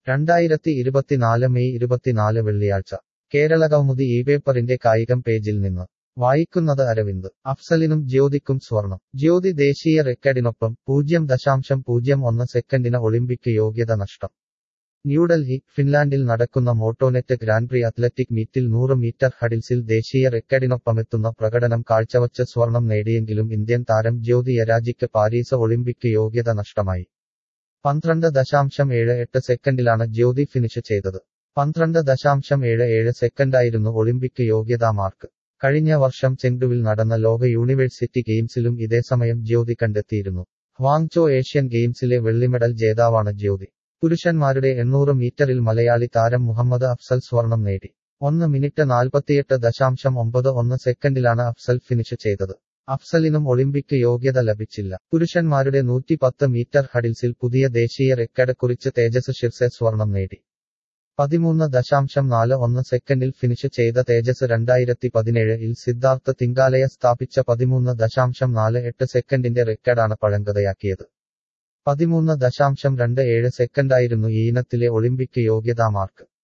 2024 May 24 വെള്ളിയാഴ്ച കേരളകൗമുദി പേപ്പറിന്റെ കായികം പേജിൽ നിന്ന് വായിക്കുന്നത് അരവിന്ദ്. അഫ്സലിനും ജ്യോതിക്കും സ്വർണം. ജ്യോതി ദേശീയ റെക്കോർഡിനൊപ്പം 0.01 സെക്കൻഡിന് ഒളിമ്പിക് യോഗ്യത നഷ്ടം. ന്യൂഡൽഹി, ഫിൻലാൻഡിൽ നടക്കുന്ന മോട്ടോനെറ്റ് ഗ്രാൻപ്രി അത്ലറ്റിക് മീറ്റിൽ 100 മീറ്റർ ഹഡിൽസിൽ ദേശീയ റെക്കോർഡിനൊപ്പമെത്തുന്ന പ്രകടനം കാഴ്ചവച്ച് സ്വർണം നേടിയെങ്കിലും ഇന്ത്യൻ താരം ജ്യോതി യരാജിക്ക് പാരീസ് ഒളിമ്പിക് യോഗ്യത നഷ്ടമായി. 12.78 സെക്കൻഡിലാണ് ജ്യോതി ഫിനിഷ് ചെയ്തത്. 12.77 സെക്കൻഡായിരുന്നു ഒളിമ്പിക് യോഗ്യതാ മാർക്ക്. കഴിഞ്ഞ വർഷം ചെങ്ഡുവിൽ നടന്ന ലോക യൂണിവേഴ്സിറ്റി ഗെയിംസിലും ഇതേസമയം ജ്യോതി കണ്ടെത്തിയിരുന്നു. ഹ്വാങ്ചോ ഏഷ്യൻ ഗെയിംസിലെ വെള്ളിമെഡൽ ജേതാവാണ് ജ്യോതി. പുരുഷന്മാരുടെ 800 മീറ്ററിൽ മലയാളി താരം മുഹമ്മദ് അഫ്സൽ സ്വർണം നേടി. 1 മിനിറ്റ് 48.91 സെക്കൻഡിലാണ് അഫ്സൽ ഫിനിഷ് ചെയ്തത്. അഫ്സലിനും ഒളിമ്പിക് യോഗ്യത ലഭിച്ചില്ല. പുരുഷന്മാരുടെ 110 മീറ്റർ ഹഡിൽസിൽ പുതിയ ദേശീയ റെക്കോർഡ് കുറിച്ച് തേജസ് ഷിർസെ സ്വർണം നേടി. 13.41 സെക്കൻഡിൽ ഫിനിഷ് ചെയ്ത തേജസ് 2017-ൽ സിദ്ധാർത്ഥ തിങ്കാലയ സ്ഥാപിച്ച 13.48 സെക്കൻഡിന്റെ റെക്കോർഡാണ് പഴങ്കഥയാക്കിയത്. 13.27 സെക്കൻഡായിരുന്നു ഈ ഇനത്തിലെ ഒളിമ്പിക് യോഗ്യതാ മാർക്ക്.